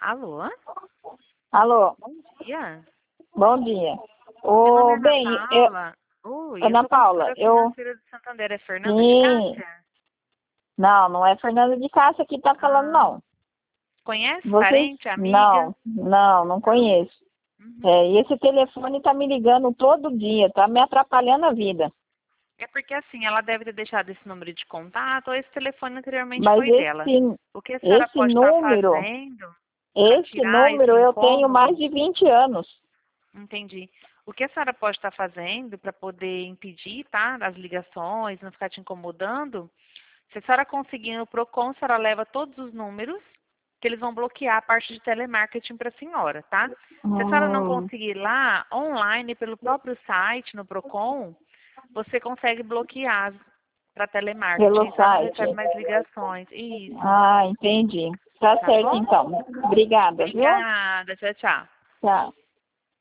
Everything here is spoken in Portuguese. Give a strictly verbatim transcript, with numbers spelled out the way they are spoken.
Alô? Alô, Bom dia. bom dia. Meu nome é Ô, Ana bem, eu, Paula. Oi, eu Ana sou Paula, consultora eu, financeira de Santander. É Fernanda de sim, Cássia? não, não é Fernanda de Cássia que tá falando, Ah, não. conhece? Vocês, Parente, amiga? não, não, não Não? conheço. Uhum. É, e esse telefone tá me ligando todo dia, tá me atrapalhando a vida. É porque assim, ela deve ter deixado esse número de contato ou esse telefone anteriormente Mas foi dela. esse, O que a senhora esse pode estar número, fazendo para esse tirar esse número eu tenho mais incômodo? de vinte anos. Entendi. O que a senhora pode estar fazendo para poder impedir, tá, as ligações, não ficar te incomodando? Se a senhora conseguir no Procon, a senhora leva todos os números, que eles vão bloquear a parte de telemarketing para a senhora, tá? Se a senhora não Hum, conseguir lá, online, pelo próprio site, no Procon, você consegue bloquear para telemarketing. pelo A senhora não recebe site. mais ligações. Isso. Ah, entendi. Tá Tá certo, bom? então. Obrigada, viu? Obrigada. Tchau, tchau. Tchau.